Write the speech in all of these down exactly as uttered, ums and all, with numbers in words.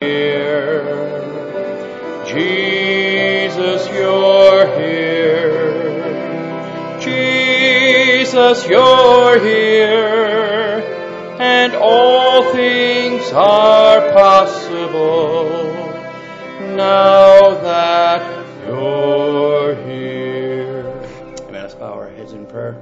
here. Jesus, you're here. Jesus, you're here. And all things are possible now that you're here. Amen. Let's bow our heads in prayer.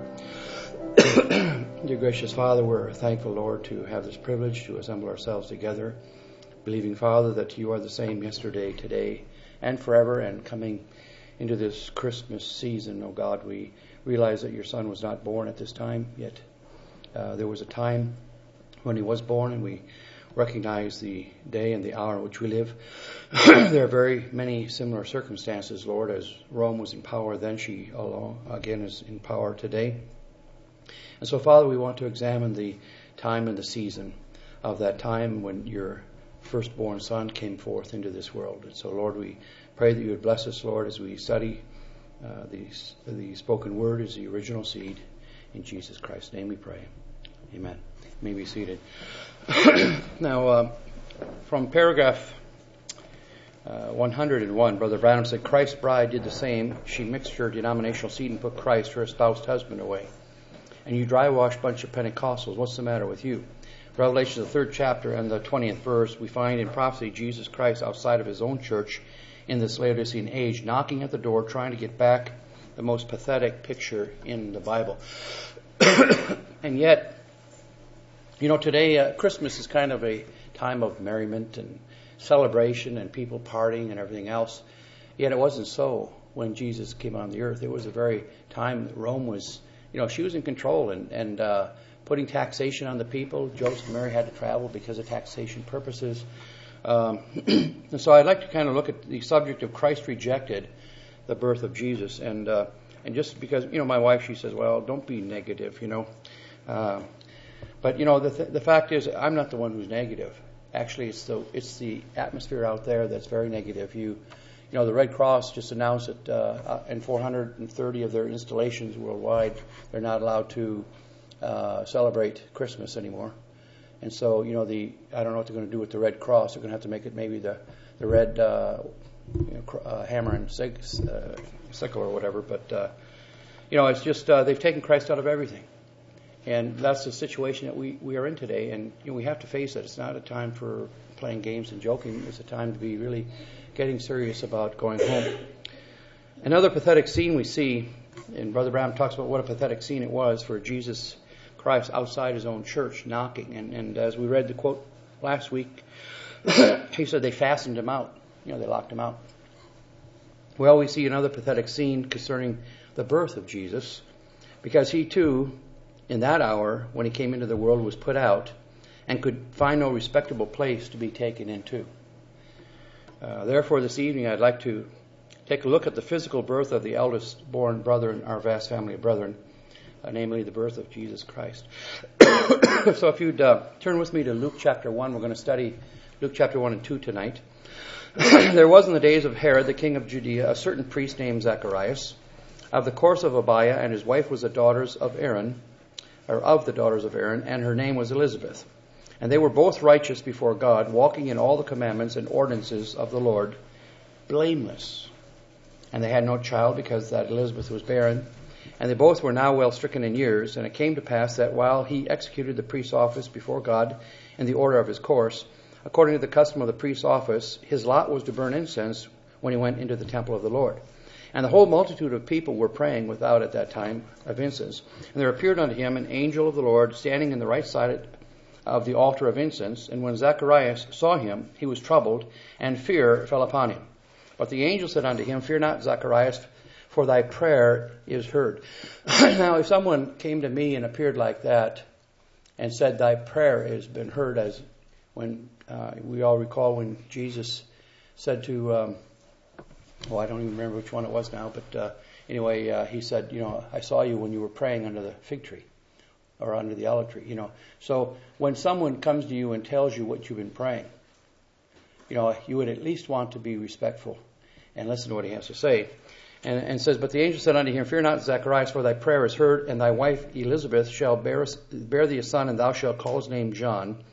Dear gracious Father, we're thankful, Lord, to have this privilege to assemble ourselves together, believing, Father, that you are the same yesterday, today, and forever. And coming into this Christmas season, oh God, we realize that your Son was not born at this time, yet uh, there was a time when he was born, and we recognize the day and the hour in which we live. There are very many similar circumstances, Lord. As Rome was in power then, she alone, again is in power today. And so, Father, we want to examine the time and the season of that time when your firstborn Son came forth into this world. And so, Lord, we pray that you would bless us, Lord, as we study uh, the, the spoken word as the original seed. In Jesus Christ's name we pray. Amen. You may be seated. Now, uh, from paragraph uh, one hundred one, Brother Branham said, Christ's bride did the same. She mixed her denominational seed and put Christ, her espoused husband, away. And you dry-wash bunch of Pentecostals, what's the matter with you? Revelation, the third chapter and the twentieth verse, we find in prophecy Jesus Christ outside of his own church in this Laodicean age, knocking at the door, trying to get back the most pathetic picture in the Bible. And yet, you know, today uh, Christmas is kind of a time of merriment and celebration and people partying and everything else. Yet it wasn't so when Jesus came on the earth. It was a very time that Rome was, you know, she was in control and, and uh, putting taxation on the people. Joseph and Mary had to travel because of taxation purposes. Um, and so I'd like to kind of look at the subject of Christ rejected the birth of Jesus. And uh, and just because, you know, my wife, she says, well, don't be negative, you know. Uh, but, you know, the th- the fact is I'm not the one who's negative. Actually, it's the it's the atmosphere out there that's very negative. You You know, the Red Cross just announced that uh, in four hundred thirty of their installations worldwide, they're not allowed to uh, celebrate Christmas anymore. And so, you know, the I don't know what they're going to do with the Red Cross. They're going to have to make it maybe the the red uh, you know, cr- uh, hammer and sig- uh, sickle or whatever. But uh, you know, it's just uh, they've taken Christ out of everything, and that's the situation that we, we are in today. And you know, we have to face it. It's not a time for playing games and joking. It's a time to be really getting serious about going home. Another pathetic scene we see, and Brother Branham talks about what a pathetic scene it was for Jesus Christ outside his own church knocking. And, and as we read the quote last week, he said they fastened him out. You know, they locked him out. Well, we see another pathetic scene concerning the birth of Jesus, because he too, in that hour when he came into the world, was put out and could find no respectable place to be taken into. Uh, therefore, this evening I'd like to take a look at the physical birth of the eldest born brother in our vast family of brethren, uh, namely the birth of Jesus Christ. So if you'd uh, turn with me to Luke chapter one, we're going to study Luke chapter one and two tonight. There was in the days of Herod, the king of Judea, a certain priest named Zacharias, of the course of Abiah, and his wife was the daughters of Aaron, or of the daughters of Aaron, and her name was Elizabeth. And they were both righteous before God, walking in all the commandments and ordinances of the Lord, blameless. And they had no child, because that Elizabeth was barren. And they both were now well stricken in years. And it came to pass that while he executed the priest's office before God in the order of his course, according to the custom of the priest's office, his lot was to burn incense when he went into the temple of the Lord. And the whole multitude of people were praying without at that time of incense. And there appeared unto him an angel of the Lord standing in the right side of the altar of incense. And when Zacharias saw him, he was troubled, and fear fell upon him. But the angel said unto him, Fear not, Zacharias, for thy prayer is heard. Now, if someone came to me and appeared like that and said, Thy prayer has been heard, as when uh, we all recall when Jesus said to, um, oh, I don't even remember which one it was now, but uh, anyway, uh, he said, you know, I saw you when you were praying under the fig tree, or under the olive tree, you know. So when someone comes to you and tells you what you've been praying, you know, you would at least want to be respectful and listen to what he has to say. And, and says, But the angel said unto him, Fear not, Zacharias, for thy prayer is heard, and thy wife Elizabeth shall bear, bear thee a son, and thou shalt call his name John.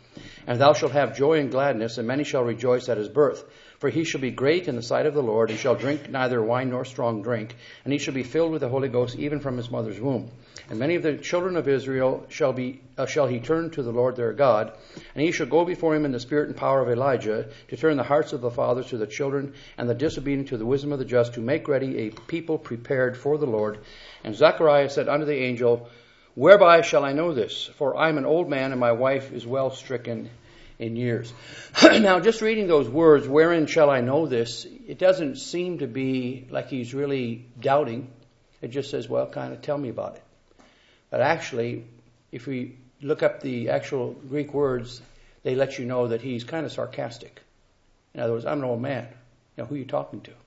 And thou shalt have joy and gladness, and many shall rejoice at his birth. For he shall be great in the sight of the Lord, and shall drink neither wine nor strong drink, and he shall be filled with the Holy Ghost even from his mother's womb. And many of the children of Israel shall be uh, shall he turn to the Lord their God, and he shall go before him in the spirit and power of Elijah, to turn the hearts of the fathers to the children, and the disobedient to the wisdom of the just, to make ready a people prepared for the Lord. And Zechariah said unto the angel, Whereby shall I know this? For I am an old man, and my wife is well stricken in years. Now, just reading those words, wherein shall I know this? It doesn't seem to be like he's really doubting. It just says, well, kind of tell me about it. But actually, if we look up the actual Greek words, they let you know that he's kind of sarcastic. In other words, I'm an old man. You know, who are you talking to?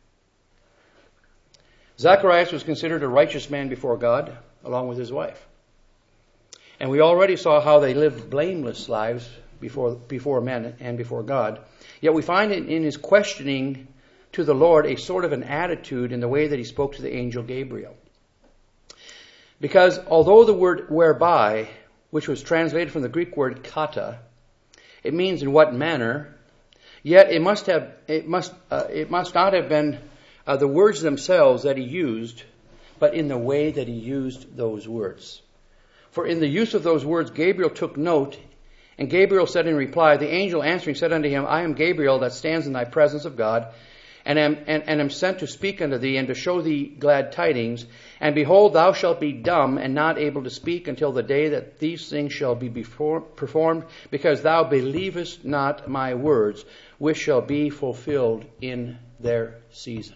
Zacharias was considered a righteous man before God, along with his wife. And we already saw how they lived blameless lives before before men and before God. Yet we find in, in his questioning to the Lord a sort of an attitude in the way that he spoke to the angel Gabriel. Because although the word whereby, which was translated from the Greek word kata, it means in what manner, yet it must have it must uh, it must not have been uh, the words themselves that he used, but in the way that he used those words. For in the use of those words, Gabriel took note, and Gabriel said in reply, the angel answering said unto him, I am Gabriel that stands in thy presence of God, and am, and, and am sent to speak unto thee, and to show thee glad tidings. And behold, thou shalt be dumb, and not able to speak until the day that these things shall be before, performed, because thou believest not my words, which shall be fulfilled in their season.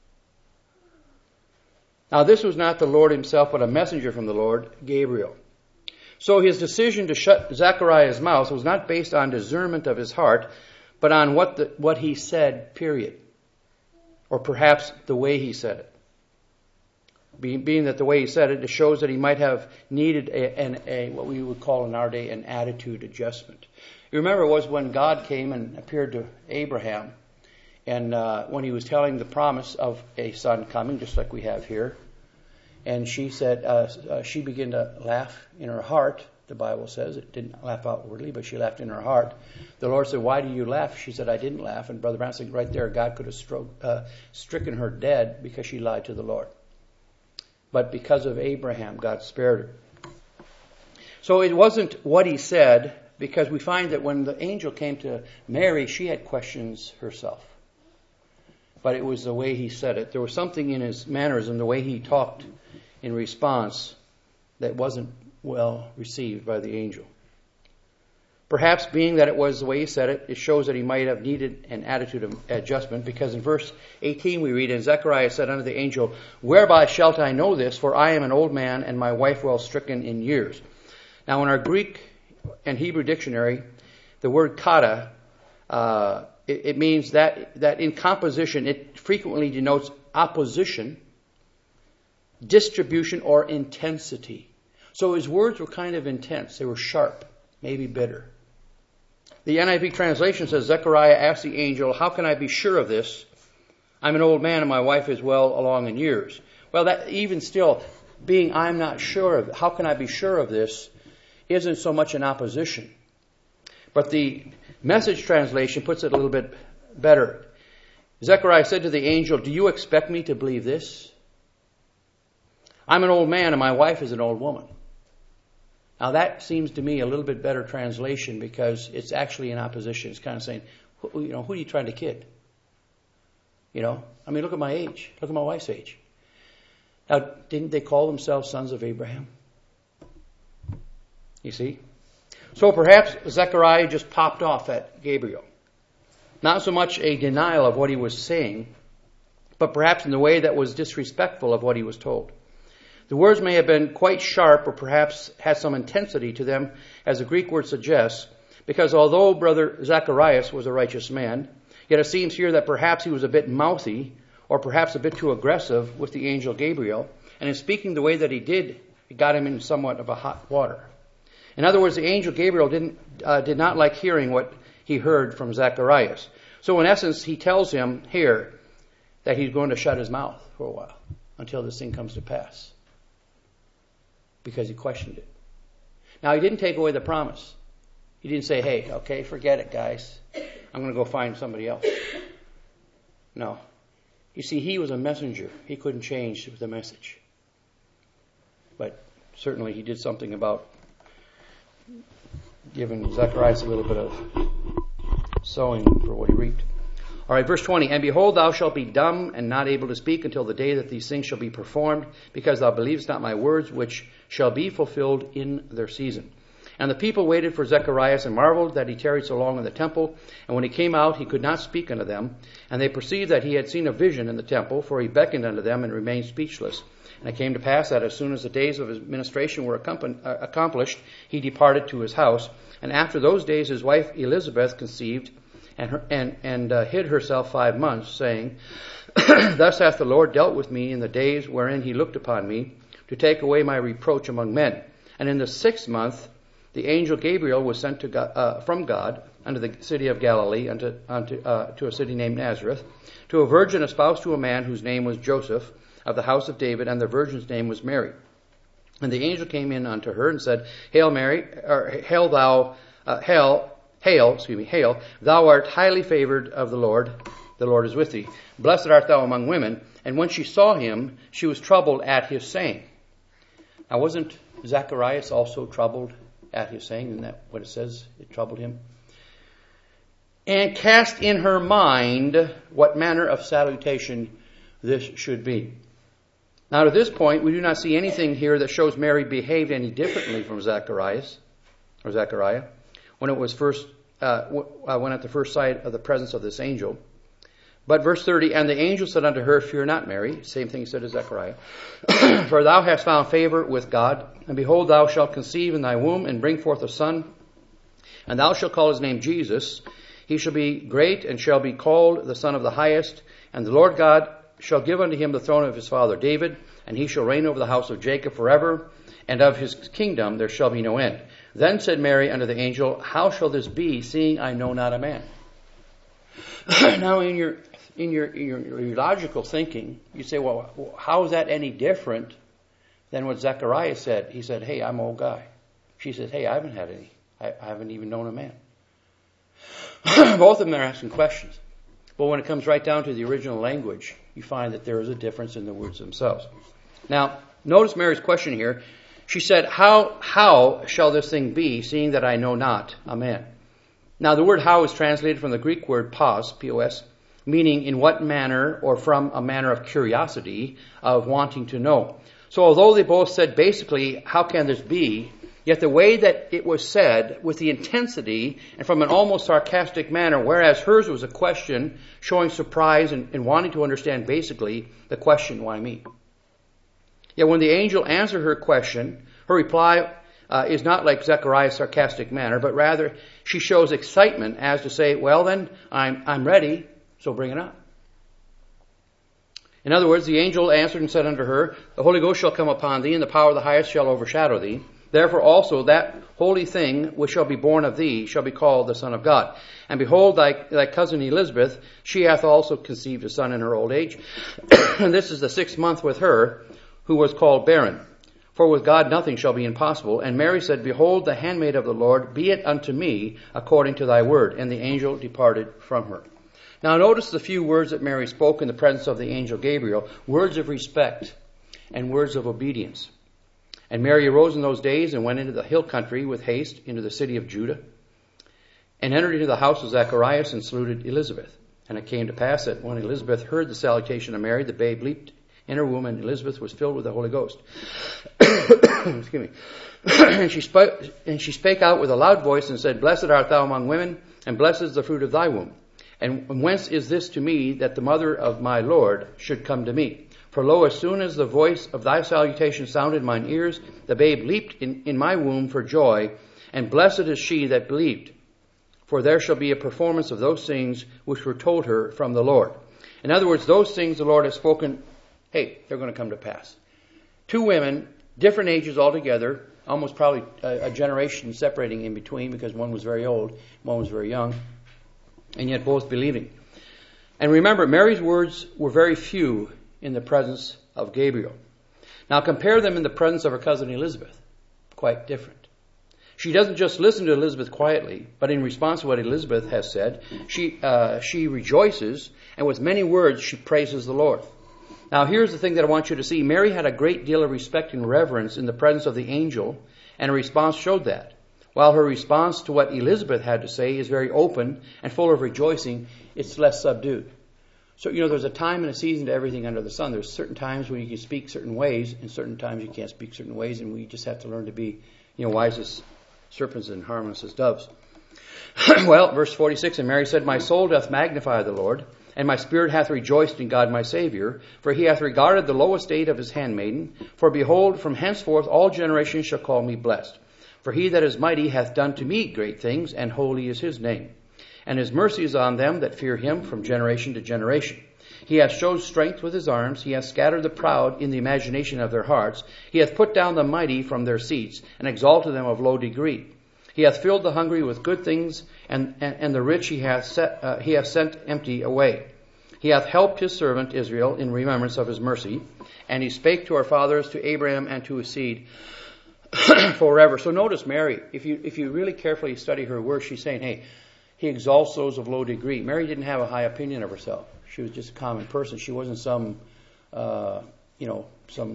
Now this was not the Lord himself, but a messenger from the Lord, Gabriel. So his decision to shut Zechariah's mouth was not based on discernment of his heart, but on what the, what he said, period. Or perhaps the way he said it. Being, being that the way he said it, it shows that he might have needed a, an, a what we would call in our day an attitude adjustment. You remember it was when God came and appeared to Abraham, and uh, when he was telling the promise of a son coming, just like we have here. And she said, uh, uh, she began to laugh in her heart. The Bible says it didn't laugh outwardly, but she laughed in her heart. The Lord said, why do you laugh? She said, I didn't laugh. And Brother Brown said, right there, God could have stro- uh, stricken her dead because she lied to the Lord. But because of Abraham, God spared her. So it wasn't what he said, because we find that when the angel came to Mary, she had questions herself. But it was the way he said it. There was something in his mannerism, the way he talked in response, that wasn't well received by the angel. Perhaps being that it was the way he said it, it shows that he might have needed an attitude of adjustment, because in verse eighteen we read, and Zechariah said unto the angel, Whereby shalt I know this? For I am an old man, and my wife well stricken in years. Now in our Greek and Hebrew dictionary, the word kata, uh, it, it means that, that in composition it frequently denotes opposition, distribution, or intensity. So his words were kind of intense. They were sharp, maybe bitter. The N I V translation says, Zechariah asked the angel, how can I be sure of this? I'm an old man and my wife is well along in years. Well, that even still, being I'm not sure of it, how can I be sure of this, isn't so much an opposition. But the Message translation puts it a little bit better. Zechariah said to the angel, do you expect me to believe this? I'm an old man and my wife is an old woman. Now that seems to me a little bit better translation, because it's actually in opposition. It's kind of saying, you know, who are you trying to kid? You know, I mean, look at my age. Look at my wife's age. Now, didn't they call themselves sons of Abraham? You see? So perhaps Zechariah just popped off at Gabriel. Not so much a denial of what he was saying, but perhaps in the way that was disrespectful of what he was told. The words may have been quite sharp, or perhaps had some intensity to them, as the Greek word suggests, because although Brother Zacharias was a righteous man, yet it seems here that perhaps he was a bit mouthy, or perhaps a bit too aggressive with the angel Gabriel, and in speaking the way that he did, it got him in somewhat of a hot water. In other words, the angel Gabriel didn't uh, did not like hearing what he heard from Zacharias. So in essence, he tells him here that he's going to shut his mouth for a while until this thing comes to pass, because he questioned it. Now, he didn't take away the promise. He didn't say, hey, okay, forget it, guys. I'm going to go find somebody else. No. You see, he was a messenger. He couldn't change the message. But certainly he did something about giving Zacharias a little bit of sowing for what he reaped. All right, verse twenty. And behold, thou shalt be dumb and not able to speak until the day that these things shall be performed, because thou believest not my words, which shall be fulfilled in their season. And the people waited for Zacharias and marveled that he tarried so long in the temple. And when he came out, he could not speak unto them. And they perceived that he had seen a vision in the temple, for he beckoned unto them and remained speechless. And it came to pass that as soon as the days of his ministration were accomplished, he departed to his house. And after those days his wife Elizabeth conceived, and her, and, and uh, hid herself five months, saying, Thus hath the Lord dealt with me in the days wherein he looked upon me, to take away my reproach among men. And in the sixth month the angel Gabriel was sent to God, uh, from God unto the city of Galilee, unto, unto uh, to a city named Nazareth, to a virgin espoused to a man whose name was Joseph, of the house of David, and the virgin's name was Mary. And the angel came in unto her and said, Hail Mary, or hail thou, uh, hail, hail, excuse me, hail, thou art highly favored of the Lord. The Lord is with thee. Blessed art thou among women. And when she saw him, she was troubled at his saying. Now, wasn't Zacharias also troubled at his saying? Isn't that what it says? It troubled him. And cast in her mind what manner of salutation this should be. Now, to this point, we do not see anything here that shows Mary behaved any differently from Zacharias or Zechariah when it was first uh, when at the first sight of the presence of this angel. But verse thirty, and the angel said unto her, Fear not, Mary. Same thing he said to Zechariah. For thou hast found favor with God, and behold, thou shalt conceive in thy womb, and bring forth a son, and thou shalt call his name Jesus. He shall be great, and shall be called the Son of the Highest, and the Lord God shall give unto him the throne of his father David, and he shall reign over the house of Jacob forever, and of his kingdom there shall be no end. Then said Mary unto the angel, How shall this be, seeing I know not a man? Now, in your in your, in your your logical thinking, you say, well, how is that any different than what Zechariah said? He said, hey, I'm an old guy. She said, hey, I haven't had any. I, I haven't even known a man. Both of them are asking questions. But when it comes right down to the original language, you find that there is a difference in the words themselves. Now, notice Mary's question here. She said, how, how shall this thing be, seeing that I know not a man? Now, the word how is translated from the Greek word pos, P O S, meaning in what manner, or from a manner of curiosity, of wanting to know. So although they both said basically, how can this be? Yet the way that it was said, with the intensity and from an almost sarcastic manner, whereas hers was a question showing surprise and, and wanting to understand basically the question, why me? Yet when the angel answered her question, her reply uh, is not like Zechariah's sarcastic manner, but rather she shows excitement as to say, well then, I'm, I'm ready, so bring it on. In other words, the angel answered and said unto her, The Holy Ghost shall come upon thee, and the power of the highest shall overshadow thee. Therefore also that holy thing which shall be born of thee shall be called the Son of God. And behold, thy, thy cousin Elizabeth, she hath also conceived a son in her old age. And this is the sixth month with her, who was called barren. For with God nothing shall be impossible. And Mary said, Behold, the handmaid of the Lord, be it unto me according to thy word. And the angel departed from her. Now notice the few words that Mary spoke in the presence of the angel Gabriel, words of respect and words of obedience. And Mary arose in those days and went into the hill country with haste into the city of Judah, and entered into the house of Zacharias and saluted Elizabeth. And it came to pass that when Elizabeth heard the salutation of Mary, the babe leaped in her womb, and Elizabeth was filled with the Holy Ghost. Excuse me. and, she spoke, and she spake out with a loud voice and said, Blessed art thou among women, and blessed is the fruit of thy womb. And whence is this to me, that the mother of my Lord should come to me? For lo, as soon as the voice of thy salutation sounded in mine ears, the babe leaped in, in my womb for joy, and blessed is she that believed. For there shall be a performance of those things which were told her from the Lord. In other words, those things the Lord has spoken, hey, they're going to come to pass. Two women, different ages altogether, almost probably a, a generation separating in between, because one was very old, one was very young, and yet both believing. And remember, Mary's words were very few in the presence of Gabriel. Now compare them in the presence of her cousin Elizabeth. Quite different. She doesn't just listen to Elizabeth quietly, but in response to what Elizabeth has said, she uh, she rejoices, and with many words she praises the Lord. Now here's the thing that I want you to see. Mary had a great deal of respect and reverence in the presence of the angel, and her response showed that. While her response to what Elizabeth had to say is very open and full of rejoicing, it's less subdued. So, you know, there's a time and a season to everything under the sun. There's certain times when you can speak certain ways, and certain times you can't speak certain ways, and we just have to learn to be, you know, wise as serpents and harmless as doves. Well, verse forty-six, and Mary said, My soul doth magnify the Lord, and my spirit hath rejoiced in God my Saviour, for he hath regarded the low estate of his handmaiden. For behold, from henceforth all generations shall call me blessed. For he that is mighty hath done to me great things, and holy is his name. And his mercy is on them that fear him from generation to generation. He hath showed strength with his arms. He hath scattered the proud in the imagination of their hearts. He hath put down the mighty from their seats, and exalted them of low degree. He hath filled the hungry with good things, and, and, and the rich he hath, set, uh, he hath sent empty away. He hath helped his servant Israel in remembrance of his mercy, and he spake to our fathers, to Abraham, and to his seed forever. So notice Mary, if you if you really carefully study her words, she's saying, hey, he exalts those of low degree. Mary didn't have a high opinion of herself. She was just a common person. She wasn't some, uh, you know, some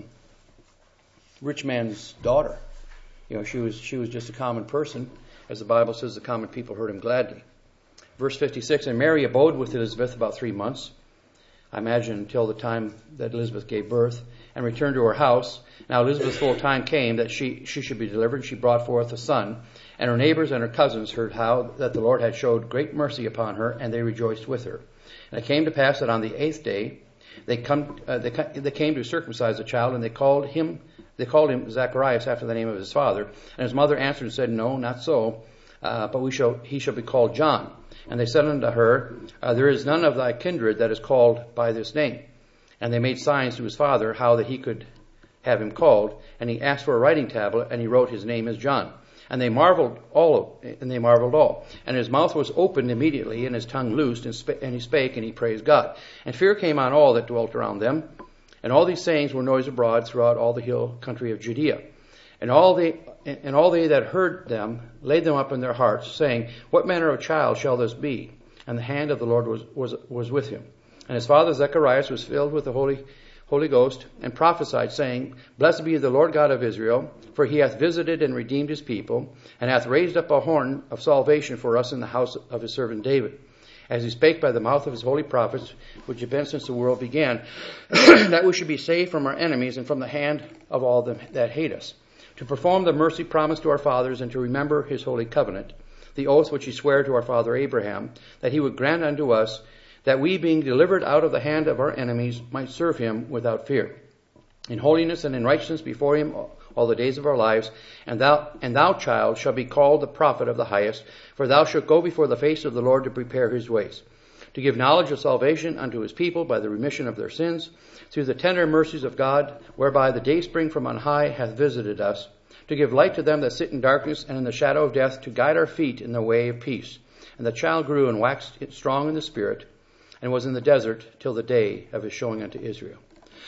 rich man's daughter. You know, she was she was just a common person. As the Bible says, the common people heard him gladly. Verse fifty-six, and Mary abode with Elizabeth about three months, I imagine until the time that Elizabeth gave birth, and returned to her house. Now Elizabeth's full time came that she, she should be delivered. She brought forth a son. And her neighbors and her cousins heard how that the Lord had showed great mercy upon her, and they rejoiced with her. And it came to pass that on the eighth day they come uh, they, they came to circumcise the child, and they called him they called him Zacharias after the name of his father. And his mother answered and said, No, not so, uh, but we shall he shall be called John. And they said unto her, uh, There is none of thy kindred that is called by this name. And they made signs to his father how that he could have him called. And he asked for a writing tablet, and he wrote, His name is John. And they marveled all, and they marveled all. And his mouth was opened immediately, and his tongue loosed, and, sp- and he spake, and he praised God. And fear came on all that dwelt around them. And all these sayings were noised abroad throughout all the hill country of Judea. And all they and all they that heard them laid them up in their hearts, saying, What manner of child shall this be? And the hand of the Lord was was was with him. And his father Zacharias was filled with the Holy Holy Ghost, and prophesied, saying, Blessed be the Lord God of Israel, for he hath visited and redeemed his people, and hath raised up a horn of salvation for us in the house of his servant David, as he spake by the mouth of his holy prophets, which have been since the world began, that we should be saved from our enemies and from the hand of all them that hate us, to perform the mercy promised to our fathers, and to remember his holy covenant, the oath which he sware to our father Abraham, that he would grant unto us, that we, being delivered out of the hand of our enemies, might serve him without fear, in holiness and in righteousness before him all the days of our lives. And thou, and thou, child, shalt be called the prophet of the highest, for thou shalt go before the face of the Lord to prepare his ways, to give knowledge of salvation unto his people by the remission of their sins, through the tender mercies of God, whereby the dayspring from on high hath visited us, to give light to them that sit in darkness and in the shadow of death, to guide our feet in the way of peace. And the child grew and waxed strong in the spirit, and was in the desert till the day of his showing unto Israel.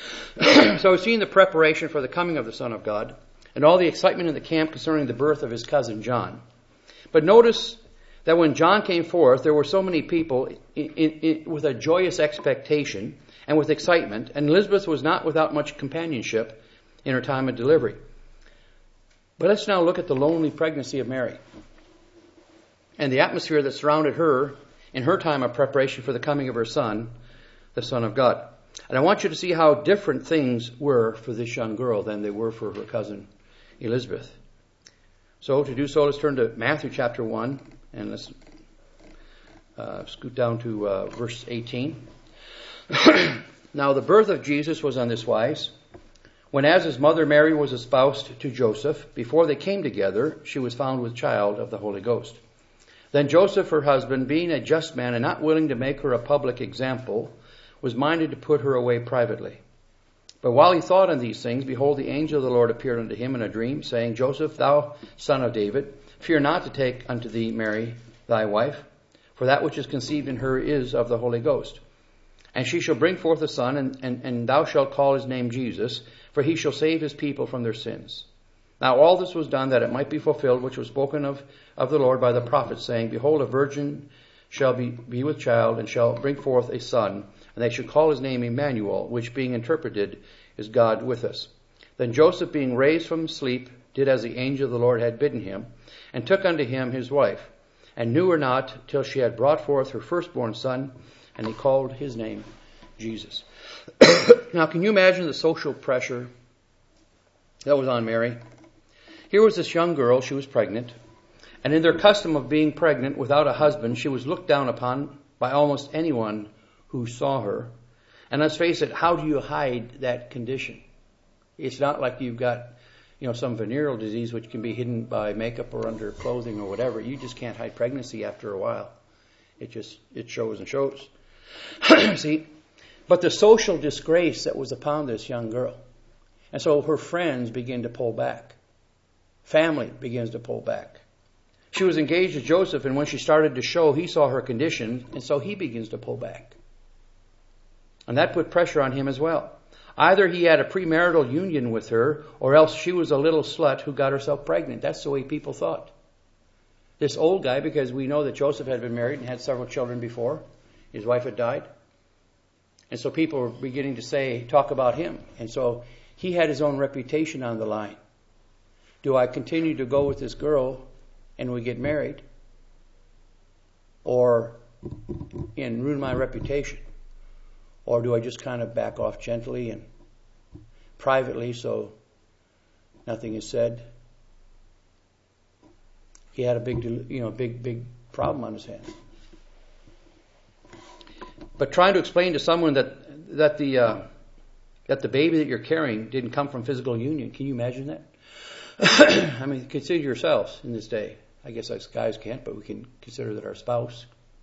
So we've seen the preparation for the coming of the Son of God, and all the excitement in the camp concerning the birth of his cousin John. But notice that when John came forth, there were so many people in, in, in, with a joyous expectation and with excitement, and Elizabeth was not without much companionship in her time of delivery. But let's now look at the lonely pregnancy of Mary and the atmosphere that surrounded her in her time of preparation for the coming of her son, the Son of God. And I want you to see how different things were for this young girl than they were for her cousin Elizabeth. So to do so, let's turn to Matthew chapter one, and let's uh, scoot down to uh, verse eighteen. Now the birth of Jesus was on this wise. When as his mother Mary was espoused to Joseph, before they came together, she was found with child of the Holy Ghost. Then Joseph, her husband, being a just man and not willing to make her a public example, was minded to put her away privately. But while he thought on these things, behold, the angel of the Lord appeared unto him in a dream, saying, Joseph, thou son of David, fear not to take unto thee Mary thy wife, for that which is conceived in her is of the Holy Ghost. And she shall bring forth a son, and, and, and thou shalt call his name Jesus, for he shall save his people from their sins. Now all this was done that it might be fulfilled, which was spoken of, of the Lord by the prophet, saying, Behold, a virgin shall be, be with child, and shall bring forth a son, and they should call his name Emmanuel, which being interpreted is God with us. Then Joseph, being raised from sleep, did as the angel of the Lord had bidden him, and took unto him his wife, and knew her not till she had brought forth her firstborn son, and he called his name Jesus. Now, can you imagine the social pressure that was on Mary? Here was this young girl, she was pregnant, and in their custom of being pregnant without a husband, she was looked down upon by almost anyone who saw her. And let's face it, how do you hide that condition? It's not like you've got, you know, some venereal disease which can be hidden by makeup or under clothing or whatever. You just can't hide pregnancy after a while. It just, it shows and shows. See? But the social disgrace that was upon this young girl. And so her friends begin to pull back. Family begins to pull back. She was engaged to Joseph, and when she started to show, he saw her condition, and so he begins to pull back. And that put pressure on him as well. Either he had a premarital union with her, or else she was a little slut who got herself pregnant. That's the way people thought. This old guy, because we know that Joseph had been married and had several children before. His wife had died. And so people were beginning to say, talk about him. And so he had his own reputation on the line. Do I continue to go with this girl and we get married? Or and ruin my reputation? Or do I just kind of back off gently and privately so nothing is said? He had a big, you know, big, big problem on his hands. But trying to explain to someone that that the uh, that the baby that you're carrying didn't come from physical union, can you imagine that? I mean, consider yourselves in this day. I guess us guys can't, but we can consider that our spouse.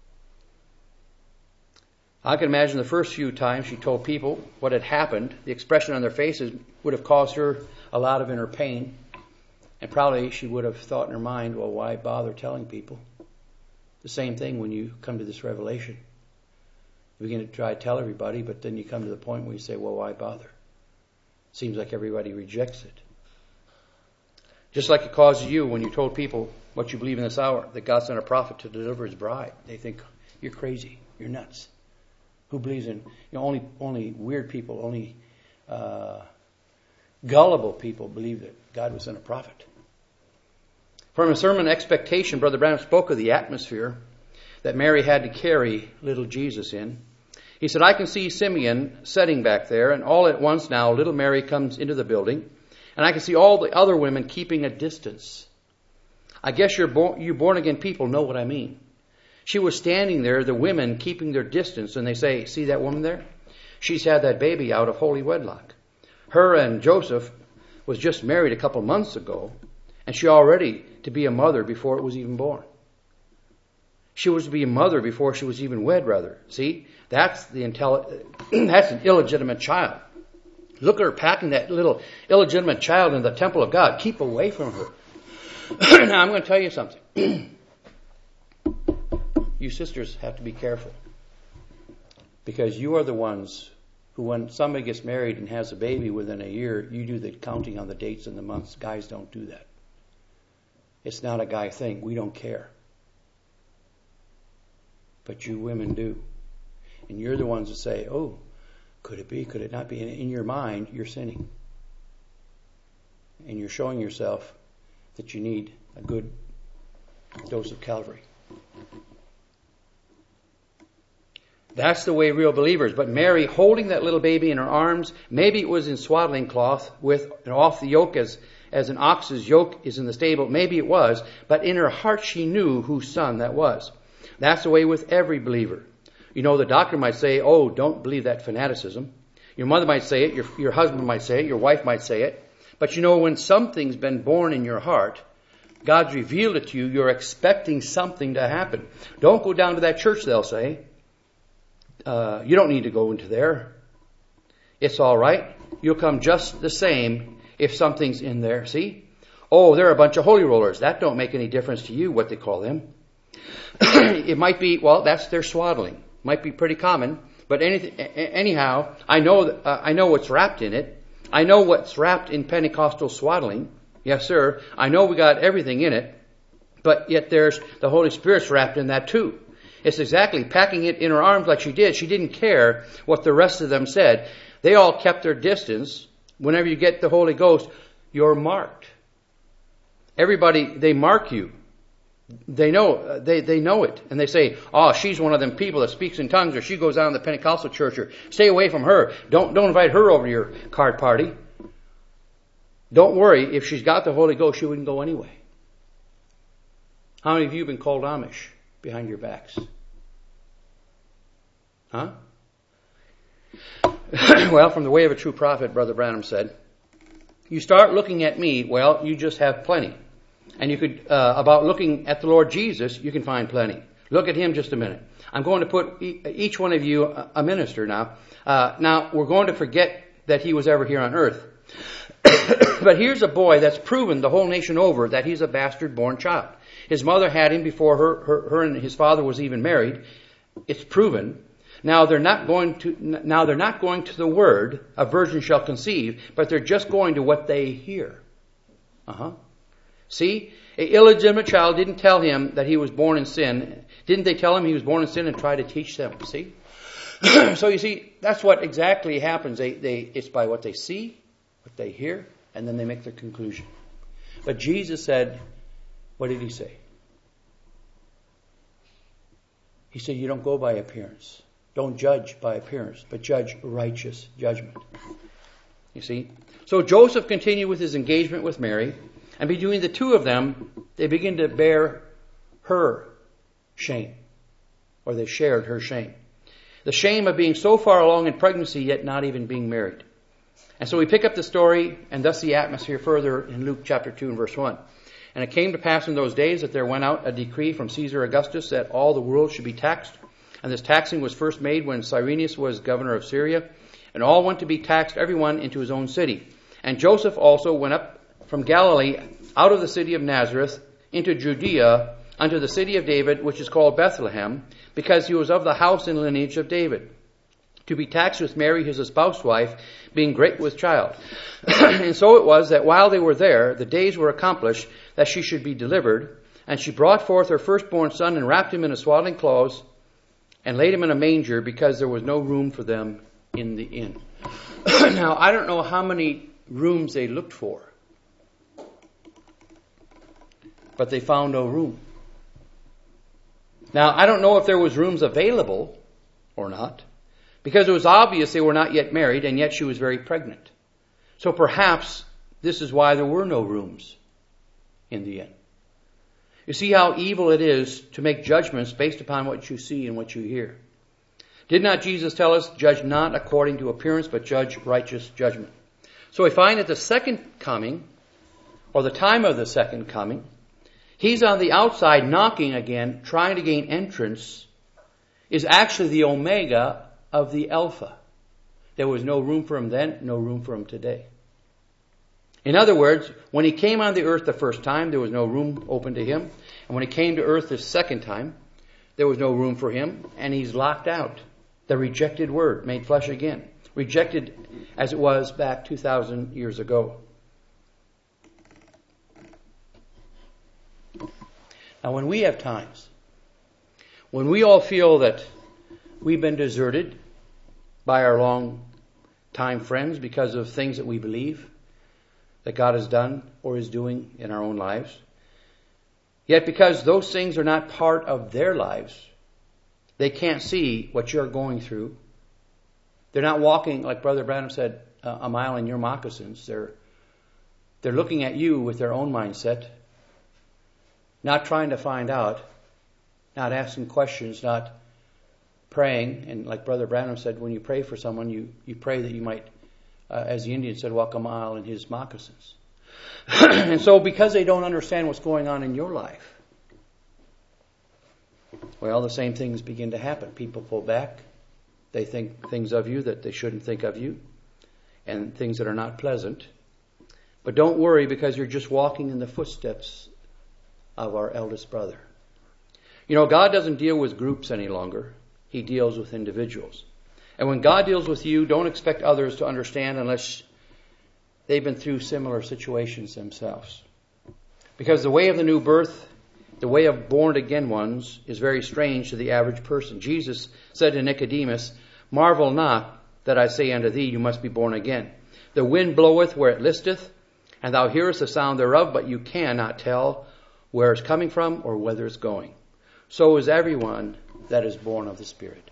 I can imagine the first few times she told people what had happened, the expression on their faces would have caused her a lot of inner pain. And probably she would have thought in her mind, well, why bother telling people? The same thing when you come to this revelation. You begin to try to tell everybody, but then you come to the point where you say, well, why bother? Seems like everybody rejects it. Just like it causes you when you told people what you believe in this hour, that God sent a prophet to deliver his bride. They think, you're crazy, you're nuts. Who believes in, you know, only only weird people, only uh, gullible people believe that God was sent a prophet. From a sermon Expectation, Brother Branham spoke of the atmosphere that Mary had to carry little Jesus in. He said, I can see Simeon sitting back there, and all at once now little Mary comes into the building, and I can see all the other women keeping a distance. I guess you're born, you born-again people know what I mean. She was standing there, the women keeping their distance, and they say, see that woman there? She's had that baby out of holy wedlock. Her and Joseph was just married a couple months ago, and she already to be a mother before it was even born. She was to be a mother before she was even wed, rather. See, that's the intelli- that's an illegitimate child. Look at her packing that little illegitimate child in the temple of God. Keep away from her. Now, I'm going to tell you something. You sisters have to be careful, because you are the ones who, when somebody gets married and has a baby within a year, you do the counting on the dates and the months. Guys don't do that. It's not a guy thing. We don't care. But you women do. And you're the ones that say, oh, could it be, could it not be? And in your mind, you're sinning. And you're showing yourself that you need a good dose of Calvary. That's the way real believers. But Mary, holding that little baby in her arms, maybe it was in swaddling cloth with an off the yoke as, as an ox's yoke is in the stable. Maybe it was. But in her heart she knew whose son that was. That's the way with every believer. You know, the doctor might say, oh, don't believe that fanaticism. Your mother might say it. Your, your husband might say it. Your wife might say it. But you know, when something's been born in your heart, God's revealed it to you, you're expecting something to happen. Don't go down to that church, they'll say. Uh, you don't need to go into there. It's all right. You'll come just the same if something's in there. See? Oh, they're a bunch of holy rollers. That don't make any difference to you, what they call them. It might be, well, that's their swaddling. Might be pretty common. But anything, anyhow, I know, uh, I know what's wrapped in it. I know what's wrapped in Pentecostal swaddling. Yes, sir. I know we got everything in it, but yet there's the Holy Spirit's wrapped in that too. It's exactly packing it in her arms like she did. She didn't care what the rest of them said. They all kept their distance. Whenever you get the Holy Ghost, you're marked. Everybody, they mark you. They know, they, they know it. And they say, oh, she's one of them people that speaks in tongues, or she goes down to the Pentecostal church, or stay away from her. Don't, don't invite her over to your card party. Don't worry, if she's got the Holy Ghost, she wouldn't go anyway. How many of you have been called Amish behind your backs? Huh? Well, from the way of a true prophet, Brother Branham said, you start looking at me, well, you just have plenty. And you could, uh, about looking at the Lord Jesus, you can find plenty. Look at him just a minute. I'm going to put e- each one of you a, a minister now. Uh, now, we're going to forget that he was ever here on earth. But here's a boy that's proven the whole nation over that he's a bastard-born child. His mother had him before her, her, her and his father was even married. It's proven. Now they're not going to. Now they're not going to the word, "A virgin shall conceive," but they're just going to what they hear. Uh huh. See, an illegitimate child didn't tell him that he was born in sin. Didn't they tell him he was born in sin and try to teach them? See. So you see, that's what exactly happens. They, they, it's by what they see, what they hear, and then they make their conclusion. But Jesus said, what did he say? He said, you don't go by appearance. Don't judge by appearance, but judge righteous judgment. You see? So Joseph continued with his engagement with Mary, and between the two of them, they begin to bear her shame, or they shared her shame. The shame of being so far along in pregnancy, yet not even being married. And so we pick up the story, and thus the atmosphere further in Luke chapter two and verse one. And it came to pass in those days that there went out a decree from Caesar Augustus that all the world should be taxed. And this taxing was first made when Cyrenius was governor of Syria. And all went to be taxed, everyone into his own city. And Joseph also went up from Galilee out of the city of Nazareth into Judea unto the city of David, which is called Bethlehem, because he was of the house and lineage of David, to be taxed with Mary his espoused wife, being great with child. And so it was that while they were there, the days were accomplished that she should be delivered. And she brought forth her firstborn son and wrapped him in a swaddling clothes and laid him in a manger, because there was no room for them in the inn. Now, I don't know how many rooms they looked for, but they found no room. Now, I don't know if there was rooms available or not, because it was obvious they were not yet married, and yet she was very pregnant. So perhaps this is why there were no rooms in the inn. You see how evil it is to make judgments based upon what you see and what you hear. Did not Jesus tell us, judge not according to appearance, but judge righteous judgment? So we find that the second coming, or the time of the second coming, he's on the outside knocking again, trying to gain entrance, is actually the Omega of the Alpha. There was no room for him then, no room for him today. In other words, when he came on the earth the first time, there was no room open to him. And when he came to earth the second time, there was no room for him, and he's locked out. The rejected word made flesh again. Rejected as it was back two thousand years ago. Now, when we have times, when we all feel that we've been deserted by our long-time friends because of things that we believe that God has done or is doing in our own lives, yet because those things are not part of their lives, they can't see what you're going through. They're not walking, like Brother Branham said, a mile in your moccasins. They're, they're looking at you with their own mindset, not trying to find out, not asking questions, not praying. And like Brother Branham said, when you pray for someone, you, you pray that you might, uh, as the Indian said, walk a mile in his moccasins. And so because they don't understand what's going on in your life, well, the same things begin to happen. People pull back. They think things of you that they shouldn't think of you, and things that are not pleasant. But don't worry, because you're just walking in the footsteps of our eldest brother. You know, God doesn't deal with groups any longer. He deals with individuals. And when God deals with you, don't expect others to understand unless they've been through similar situations themselves. Because the way of the new birth, the way of born-again ones, is very strange to the average person. Jesus said to Nicodemus, "Marvel not that I say unto thee, you must be born again. The wind bloweth where it listeth, and thou hearest the sound thereof, but you cannot tell where it's coming from or whither it's going. So is everyone that is born of the Spirit."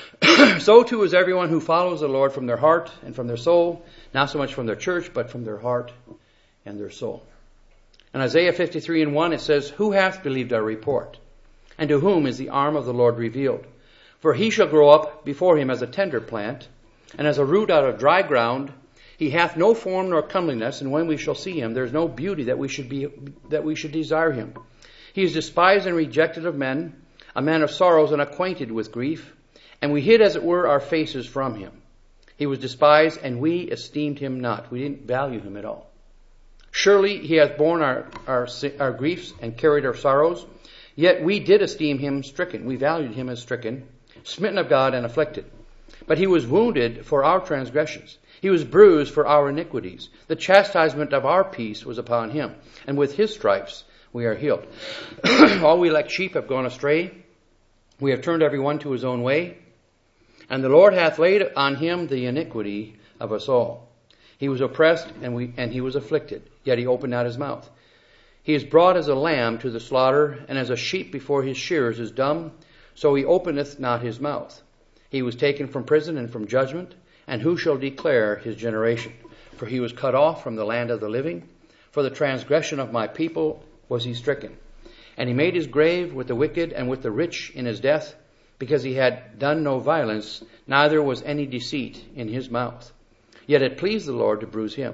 So too is everyone who follows the Lord from their heart and from their soul, not so much from their church, but from their heart and their soul. In Isaiah fifty-three and one it says, "Who hath believed our report? And to whom is the arm of the Lord revealed? For he shall grow up before him as a tender plant, and as a root out of dry ground. He hath no form nor comeliness, and when we shall see him, there is no beauty that we should be that we should desire him. He is despised and rejected of men, a man of sorrows and acquainted with grief, and we hid as it were our faces from him. He was despised, and we esteemed him not." We didn't value him at all. "Surely he hath borne our, our, our griefs and carried our sorrows. Yet we did esteem him stricken." We valued him as stricken, "smitten of God and afflicted. But he was wounded for our transgressions. He was bruised for our iniquities. The chastisement of our peace was upon him, and with his stripes we are healed. All we like sheep have gone astray. We have turned every one to his own way. And the Lord hath laid on him the iniquity of us all. He was oppressed, and we and he was afflicted, yet he opened not his mouth. He is brought as a lamb to the slaughter, and as a sheep before his shearers is dumb, so he openeth not his mouth. He was taken from prison and from judgment, and who shall declare his generation? For he was cut off from the land of the living. For the transgression of my people was he stricken. And he made his grave with the wicked and with the rich in his death, because he had done no violence, neither was any deceit in his mouth. Yet it pleased the Lord to bruise him.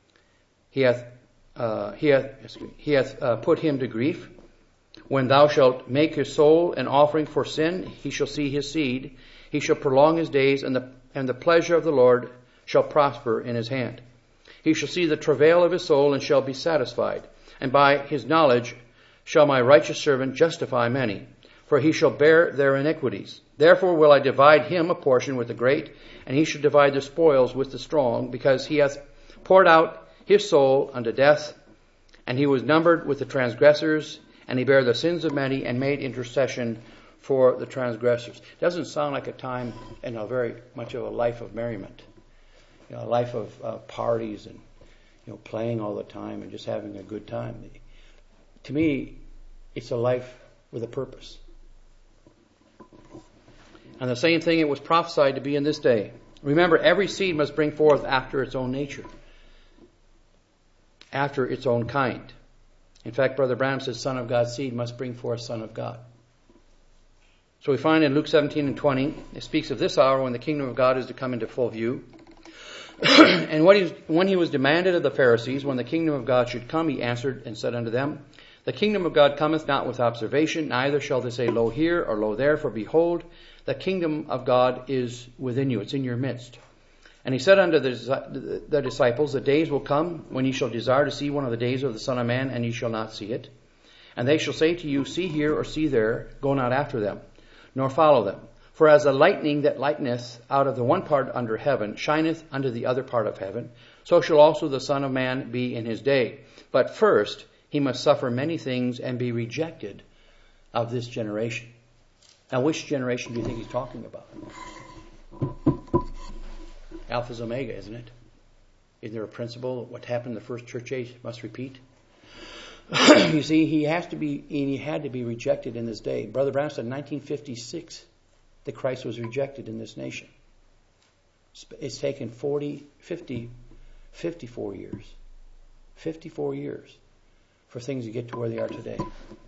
He hath, uh, he hath, excuse me, he hath uh, put him to grief. When thou shalt make his soul an offering for sin, he shall see his seed. He shall prolong his days, and the and the pleasure of the Lord shall prosper in his hand. He shall see the travail of his soul, and shall be satisfied. And by his knowledge shall my righteous servant justify many, for he shall bear their iniquities. Therefore will I divide him a portion with the great, and he shall divide the spoils with the strong, because he hath poured out his soul unto death, and he was numbered with the transgressors, and he bare the sins of many, and made intercession for the transgressors. Doesn't sound like a time and a very much of a life of merriment, you know, a life of uh, parties and you know playing all the time and just having a good time. To me, it's a life with a purpose. And the same thing it was prophesied to be in this day. Remember, every seed must bring forth after its own nature, after its own kind. In fact, Brother Branham says, "Son of God's seed must bring forth Son of God." So we find in Luke seventeen and twenty, it speaks of this hour when the kingdom of God is to come into full view. And when he, when he was demanded of the Pharisees when the kingdom of God should come, he answered and said unto them, "The kingdom of God cometh not with observation, neither shall they say, Lo here or lo there, for behold, the kingdom of God is within you." It's in your midst. And he said unto the, the disciples, "The days will come when ye shall desire to see one of the days of the Son of Man, and ye shall not see it. And they shall say to you, See here or see there, go not after them, nor follow them. For as the lightning that lighteneth out of the one part under heaven shineth unto the other part of heaven, so shall also the Son of Man be in his day. But first he must suffer many things and be rejected of this generation." Now, which generation do you think he's talking about? Alpha's Omega, isn't it? Isn't there a principle? What happened in the first church age must repeat. You see, he has to be, and he had to be rejected in this day. Brother Branham said in nineteen fifty-six that Christ was rejected in this nation. It's taken forty, fifty, fifty-four years. fifty-four years for things to get to where they are today.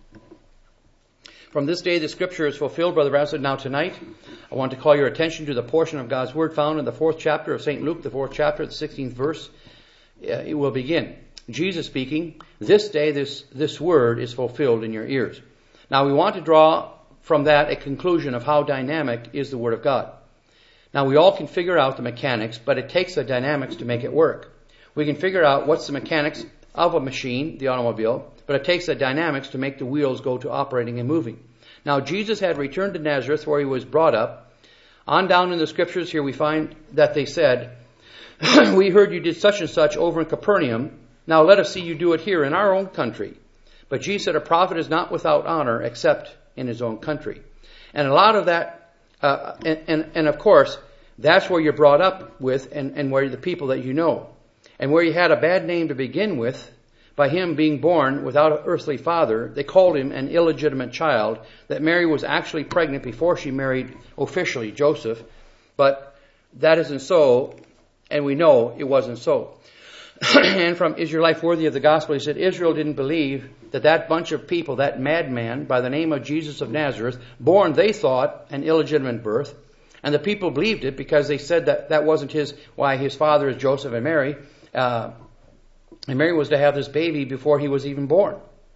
From this day the scripture is fulfilled. Brother Branham said, "Now tonight I want to call your attention to the portion of God's word found in the fourth chapter of Saint Luke, the fourth chapter, the sixteenth verse. Uh, it will begin. Jesus speaking, "This day this, this word is fulfilled in your ears." Now we want to draw from that a conclusion of how dynamic is the word of God. Now we all can figure out the mechanics, but it takes the dynamics to make it work. We can figure out what's the mechanics of a machine, the automobile, but it takes the dynamics to make the wheels go to operating and moving. Now Jesus had returned to Nazareth where he was brought up. On down in the scriptures here we find that they said, We heard you did such and such over in Capernaum. Now let us see you do it here in our own country. But Jesus said, a prophet is not without honor except in his own country. And a lot of that, uh, and, and, and of course, that's where you're brought up with and, and where the people that you know. And where he had a bad name to begin with, by him being born without an earthly father, they called him an illegitimate child, that Mary was actually pregnant before she married officially Joseph. But that isn't so, and we know it wasn't so. And from Is Your Life Worthy of the Gospel, he said, Israel didn't believe that that bunch of people, that madman by the name of Jesus of Nazareth, born, they thought, an illegitimate birth. And the people believed it because they said that that wasn't his, why his father is Joseph and Mary. Uh, and Mary was to have this baby before he was even born.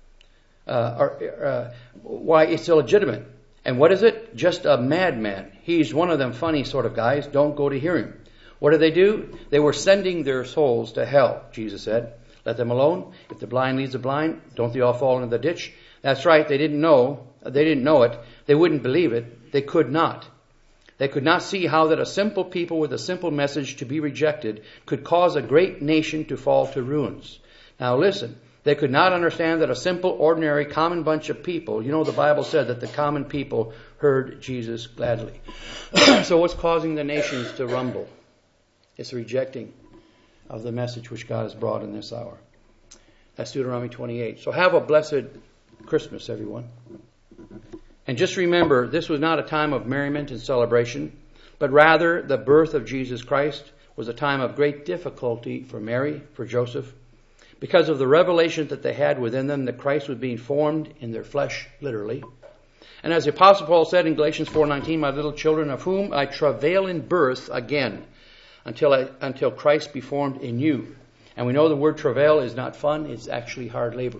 Uh, or, uh, why it's illegitimate. And what is it? Just a madman. He's one of them funny sort of guys. Don't go to hear him. What did they do? They were sending their souls to hell, Jesus said. Let them alone. If the blind leads the blind, don't they all fall into the ditch? That's right. They didn't know. They didn't know it. They wouldn't believe it. They could not. They could not see how that a simple people with a simple message to be rejected could cause a great nation to fall to ruins. Now listen, they could not understand that a simple, ordinary, common bunch of people, you know the Bible said that the common people heard Jesus gladly. So what's causing the nations to rumble? It's the rejecting of the message which God has brought in this hour. That's Deuteronomy twenty-eight. So have a blessed Christmas, everyone. And just remember, this was not a time of merriment and celebration, but rather the birth of Jesus Christ was a time of great difficulty for Mary, for Joseph, because of the revelation that they had within them that Christ was being formed in their flesh, literally. And as the Apostle Paul said in Galatians four nineteen, my little children, of whom I travail in birth again, until I, until Christ be formed in you. And we know the word travail is not fun, it's actually hard labor.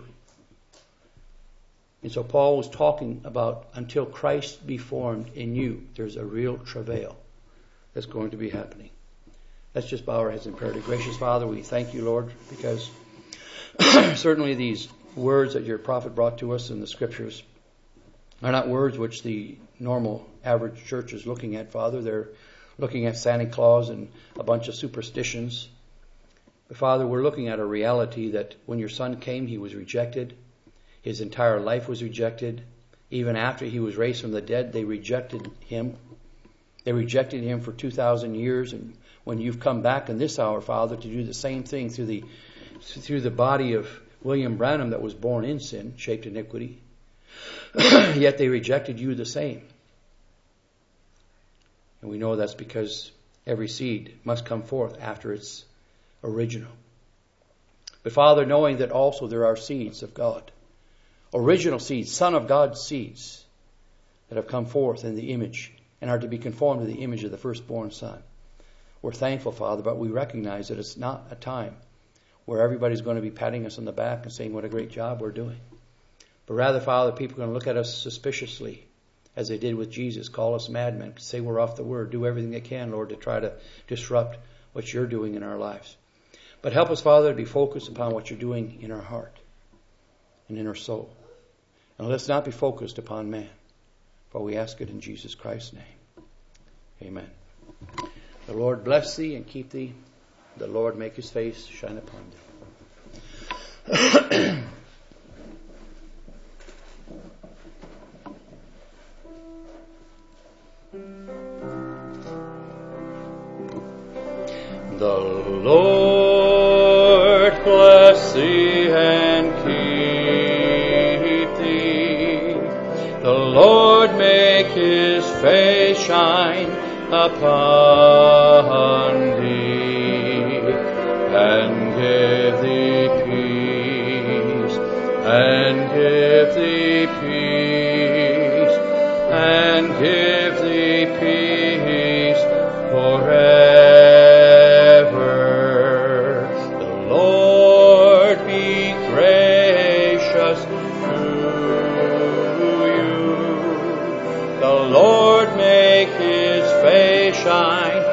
And so Paul was talking about until Christ be formed in you. There's a real travail that's going to be happening. Let's just bow our heads in prayer. Gracious Father, we thank you, Lord, because certainly these words that your prophet brought to us in the Scriptures are not words which the normal average church is looking at, Father. They're looking at Santa Claus and a bunch of superstitions. But Father, we're looking at a reality that when your Son came, he was rejected. His entire life was rejected. Even after he was raised from the dead, they rejected him. They rejected him for two thousand years. And when you've come back in this hour, Father, to do the same thing through the through the body of William Branham that was born in sin, shaped iniquity, yet they rejected you the same. And we know that's because every seed must come forth after its original. But Father, knowing that also there are seeds of God, original seeds, Son of God's seeds, that have come forth in the image and are to be conformed to the image of the firstborn Son. We're thankful, Father, but we recognize that it's not a time where everybody's going to be patting us on the back and saying what a great job we're doing. But rather, Father, people are going to look at us suspiciously, as they did with Jesus, call us madmen, say we're off the word, do everything they can, Lord, to try to disrupt what you're doing in our lives. But help us, Father, to be focused upon what you're doing in our heart and in our soul. And let's not be focused upon man, for we ask it in Jesus Christ's name. Amen. The Lord bless thee and keep thee. The Lord make his face shine upon thee. The Lord bless thee and keep thee. The Lord make his face shine upon thee and give thee peace, and give thee peace, and give thee peace forever. Shine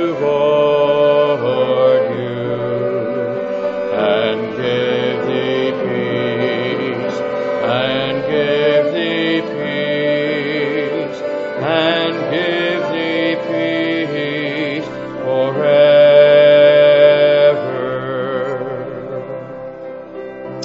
toward you and give thee peace and give